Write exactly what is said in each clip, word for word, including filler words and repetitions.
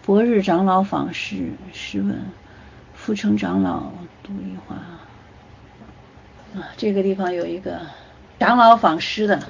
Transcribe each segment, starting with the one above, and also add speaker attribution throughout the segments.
Speaker 1: 佛日长老访师，试问复成长老读一话啊，这个地方有一个长老访师的。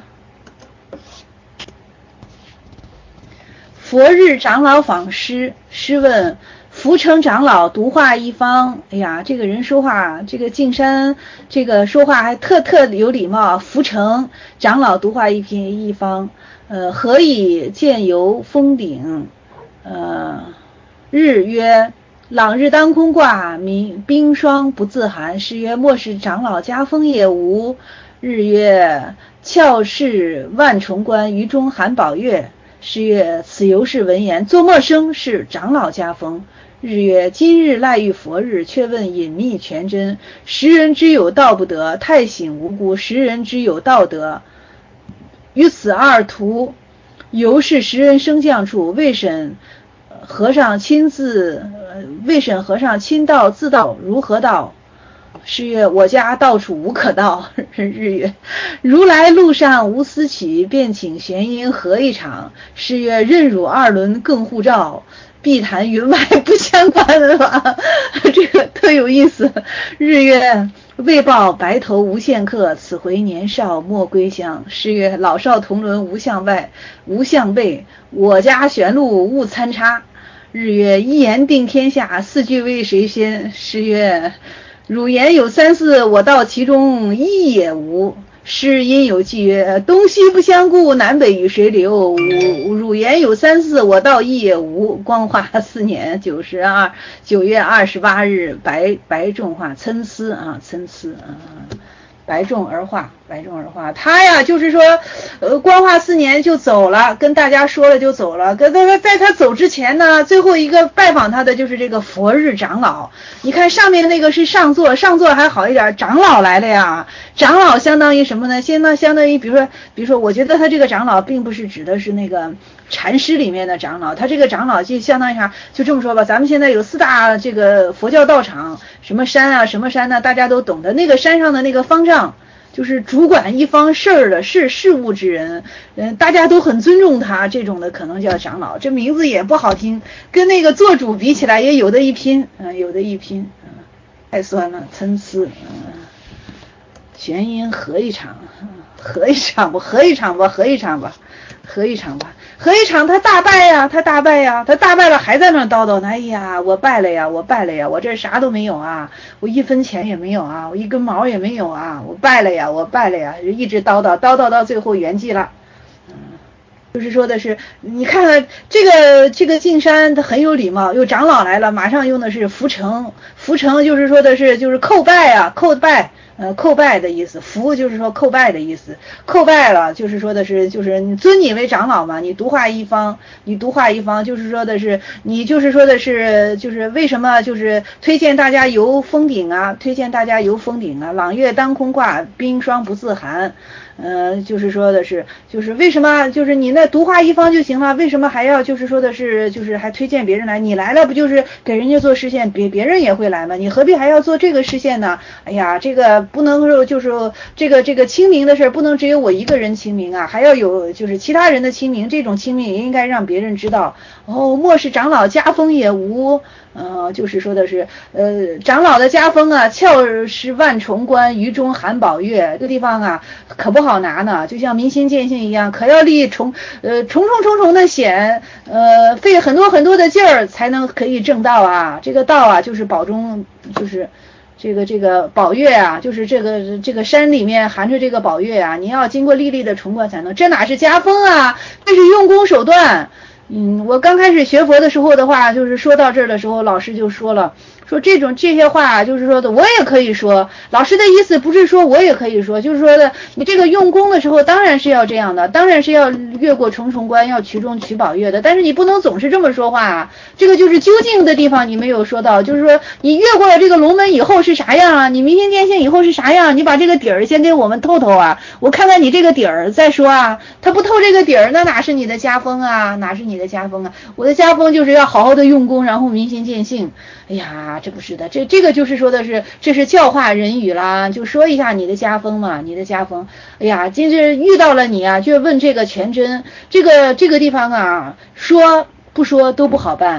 Speaker 1: 佛日长老访师，试问福成长老独话一方。哎呀，这个人说话，这个径山这个说话还特特有礼貌。福成长老独话一篇一方，呃，何以见游峰顶？呃，日曰：朗日当空挂，明冰霜不自寒。诗曰：莫使长老家风也无。日曰：翘视万重关，于中含宝月。诗曰：此犹是闻言，作陌生是长老家风。日曰：今日赖遇佛日，却问隐秘全真。时人之有道不得，太醒无辜；时人之有道德，于此二途，犹是时人升降处。未审和尚亲自，呃、未审和尚亲道自道，如何道？诗曰：我家到处无可道。日曰：如来路上无私取，便请玄音合一场。诗曰：任汝二轮更护照，必谈云外不相关的吧。这个特有意思。日曰：为报白头无限客，此回年少莫归乡。诗曰：老少同轮无相外，无相背，我家玄路勿参差。日曰：一言定天下，四句为谁先？诗曰：汝言有三四，我道其中一也无。诗因有记曰：东西不相顾，南北与谁流？汝言有三四，我道一也无。光化四年九十二九月二十八日，白白仲化参差啊，参差啊。白仲而化，白仲而化，他呀，就是说，呃，光化四年就走了，跟大家说了就走了。跟在在他走之前呢，最后一个拜访他的就是这个佛日长老。你看上面那个是上座，上座还好一点，长老来了呀。长老相当于什么呢？相当相当于，比如说，比如说，我觉得他这个长老并不是指的是那个禅师里面的长老，他这个长老就相当于啥？就这么说吧，咱们现在有四大这个佛教道场，什么山啊，什么山呢？大家都懂得。那个山上的那个方丈，就是主管一方事儿的事事务之人，嗯，大家都很尊重他，这种的可能叫长老。这名字也不好听，跟那个做主比起来也有的一拼，嗯、呃，有的一拼，嗯、呃，太酸了，参差，嗯、呃，玄音合一场，合一场吧，合一场吧，合一场吧，合一场吧。合一场他大败呀，他大败呀，他大败了还在那叨叨呢。哎呀，我败了呀，我败了呀，我这啥都没有啊，我一分钱也没有啊，我一根毛也没有啊，我败了呀，我败了呀，一直叨叨叨叨到最后圆寂了。嗯，就是说的是，你看看这个这个径山他很有礼貌，有长老来了，马上用的是扶成，扶成就是说的是就是叩拜啊，叩拜。呃，叩拜的意思，服就是说叩拜的意思，叩拜了就是说的是，就是你尊你为长老嘛，你独化一方，你独化一方，就是说的是，你就是说的是，就是为什么就是推荐大家游峰顶啊，推荐大家游峰顶啊，朗月当空挂，冰霜不自寒。呃，就是说的是，就是为什么，就是你那独化一方就行了，为什么还要就是说的是，就是还推荐别人来？你来了不就是给人家做示现，别别人也会来吗？你何必还要做这个示现呢？哎呀，这个不能说就是这个这个清明的事不能只有我一个人清明啊，还要有就是其他人的清明，这种清明也应该让别人知道。哦，莫使长老家风也无。呃，就是说的是，呃，长老的家风啊，翘视万重关，于中含宝月。这个地方啊，可不好拿呢，就像明心见性一样，可要历重呃重重重重的险，呃，费很多很多的劲儿才能可以证道啊。这个道啊，就是宝中，就是这个这个宝月啊，就是这个这个山里面含着这个宝月啊，你要经过历历的重关才能。这哪是家风啊？这是用功手段。嗯，我刚开始学佛的时候的话，就是说到这儿的时候，老师就说了，说这种这些话就是说的，我也可以说。老师的意思不是说我也可以说，就是说的，你这个用功的时候当然是要这样的，当然是要越过重重关，要取中取宝月的。但是你不能总是这么说话啊。这个就是究竟的地方你没有说到，就是说你越过了这个龙门以后是啥样啊？你明心见性以后是啥样？你把这个底儿先给我们透透啊，我看看你这个底儿再说啊。他不透这个底儿，那哪是你的家风啊？哪是你的家风啊？我的家风就是要好好的用功，然后明心见性。哎呀，这不是的，这这个就是说的是，这是教化人语啦，就说一下你的家风嘛，你的家风。哎呀，今日遇到了你啊，就问这个全真，这个这个地方啊，说不说都不好办。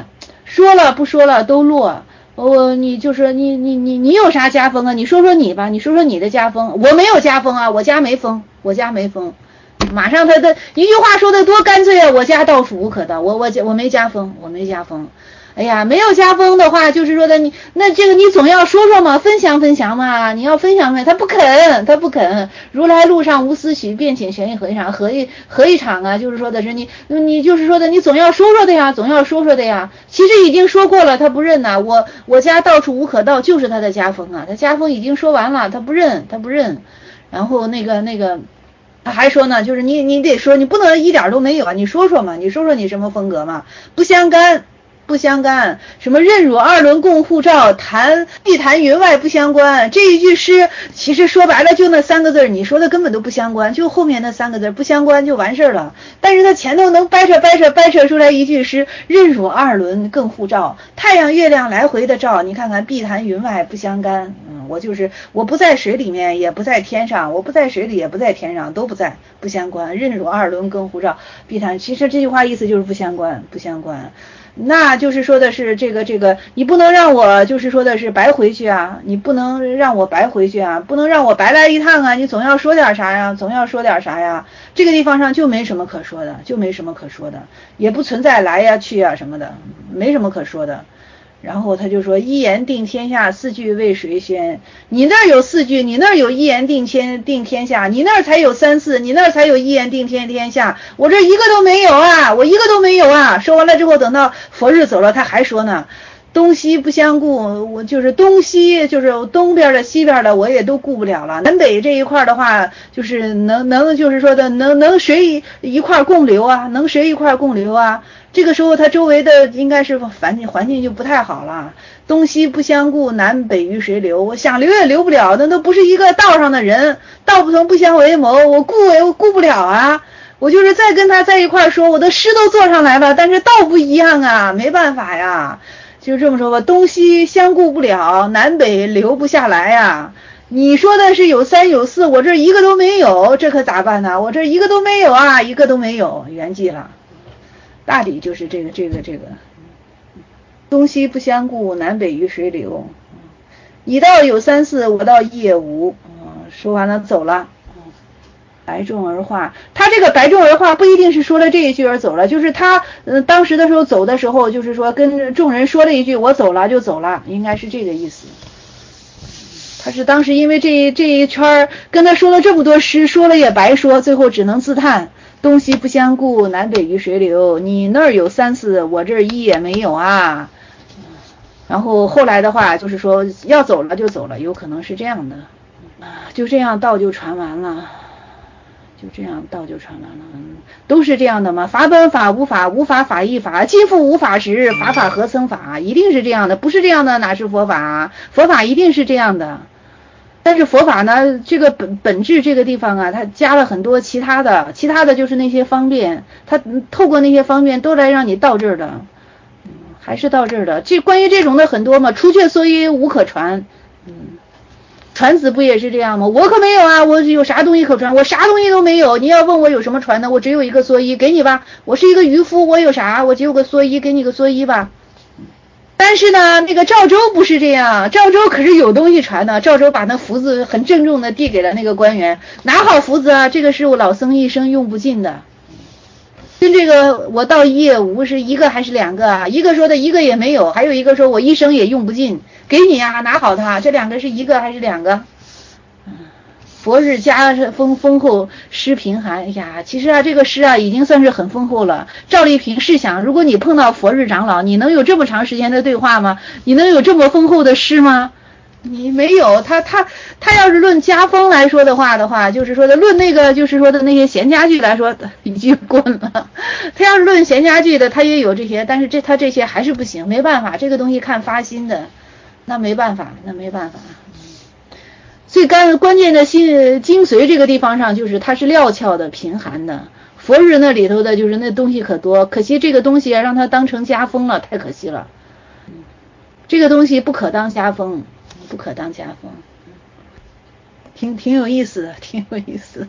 Speaker 1: 说了不说了都落。我你就是你你你你有啥家风啊？你说说你吧，你说说你的家风。我没有家风啊，我家没风，我家没风。马上他的一句话说的多干脆啊！我家到处无可道，我我我没家风，我没家风。哎呀，没有家风的话，就是说的你那这个你总要说说嘛，分享分享嘛，你要分享分享，他不肯，他不肯。如来路上无私许，便请玄义合一场，合一合一场啊，就是说的是你你就是说的你总要说说的呀，总要说说的呀。其实已经说过了，他不认呐、啊。我我家到处无可道，就是他的家风啊，他家风已经说完了，他不认，他不认。然后那个那个。他还说呢，就是你你得说，你不能一点都没有啊！你说说嘛，你说说你什么风格嘛？不相干，不相干。什么任汝二轮共护照，谈一谈云外不相关。这一句诗其实说白了就那三个字，你说的根本都不相关，就后面那三个字不相关就完事了。但是他前头能掰扯掰扯掰扯出来一句诗，任汝二轮更护照，太阳月亮来回的照，你看看碧潭云外不相干。嗯，我就是我不在水里面，也不在天上，我不在水里也不在天上，都不在，不相关。任汝二轮更护照，碧潭，其实这句话意思就是不相关，不相关。那就是说的是这个这个，你不能让我就是说的是白回去啊，你不能让我白回去啊，不能让我白来一趟啊，你总要说点啥呀，总要说点啥呀。这个地方上就没什么可说的，就没什么可说的，也不存在来呀去啊什么的，没什么可说的。然后他就说一言定天下，四句为谁宣？你那儿有四句，你那儿有一言定天定天下，你那儿才有三四，你那儿才有一言定天天下，我这一个都没有啊，我一个都没有啊。说完了之后，等到佛日走了，他还说呢，东西不相顾，我就是东西就是东边的西边的我也都顾不了了，南北这一块的话就是能能就是说的能能谁一块共流啊，能谁一块共流啊。这个时候他周围的应该是环境环境就不太好了，东西不相顾，南北与谁流？我想流也流不了，那都不是一个道上的人，道不同不相为谋，我顾也顾不了啊。我就是再跟他在一块说，我的诗都做上来了，但是道不一样啊，没办法呀。就这么说吧，东西相顾不了，南北流不下来呀。你说的是有三有四，我这一个都没有，这可咋办呢？我这一个都没有啊，一个都没有，圆寂了。大抵就是这个这个这个，东西不相顾，南北与谁流？你倒有三四，我倒一也无。说完了走了。白众而化，他这个白众而化不一定是说了这一句而走了，就是他呃当时的时候走的时候，就是说跟众人说了一句我走了就走了，应该是这个意思。他是当时因为这这一圈跟他说了这么多诗，说了也白说，最后只能自叹。东西不相顾，南北与谁流？你那儿有三四，我这儿一也没有啊。然后后来的话就是说要走了就走了，有可能是这样的。就这样道就传完了，就这样道就传完了。嗯，都是这样的嘛。法本法无法，无法法亦法，今复无法时，法法何曾法？一定是这样的，不是这样的哪是佛法？佛法一定是这样的。但是佛法呢，这个本本质这个地方啊，它加了很多其他的，其他的就是那些方便，它透过那些方便都来让你到这儿的，嗯，还是到这儿的。这关于这种的很多嘛，除却所以无可传，嗯，传子不也是这样吗？我可没有啊，我有啥东西可传？我啥东西都没有。你要问我有什么传的，我只有一个蓑衣，给你吧。我是一个渔夫，我有啥？我只有个蓑衣，给你个蓑衣吧。但是呢，那个赵州不是这样，赵州可是有东西传的。赵州把那福字很郑重的递给了那个官员，拿好福字啊，这个是我老僧一生用不尽的。跟这个我到一也无是一个还是两个啊？一个说的一个也没有，还有一个说我一生也用不尽，给你啊，拿好它。这两个是一个还是两个？佛日加丰丰厚，诗贫寒。哎呀，其实啊，这个诗啊已经算是很丰厚了。赵丽萍试想，如果你碰到佛日长老，你能有这么长时间的对话吗？你能有这么丰厚的诗吗？你没有。他他他要是论家风来说的话的话，就是说的论那个就是说的那些闲家句来说，已经滚了。他要是论闲家句的，他也有这些，但是这他这些还是不行，没办法，这个东西看发心的，那没办法，那没办法。最干关键的心精髓这个地方上，就是它是料峭的、贫寒的。佛日那里头的就是那东西可多，可惜这个东西让它当成家风了，太可惜了。这个东西不可当家风，不可当家风，挺挺有意思的，挺有意思。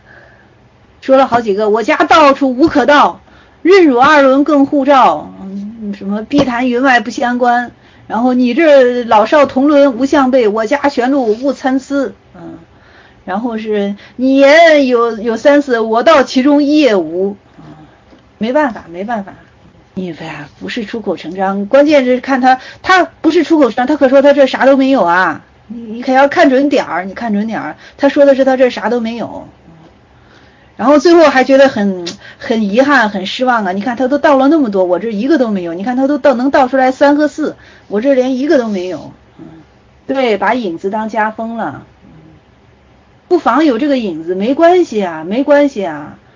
Speaker 1: 说了好几个，我家到处无可道，任汝二轮更护照。 什么碧潭云外不相关，然后你这老少同伦无相背，我家玄露勿参差，嗯，然后是你言有有三四，我道其中一也无，嗯，没办法没办法，你呀不是出口成章，关键是看他他不是出口成章，他可说他这啥都没有啊，你你可要看准点儿，你看准点儿，他说的是他这啥都没有。然后最后还觉得很很遗憾很失望啊，你看他都倒了那么多，我这一个都没有，你看他都倒能倒出来三和四，我这连一个都没有。嗯，对，把影子当家风了。不妨有这个影子没关系啊，没关系啊，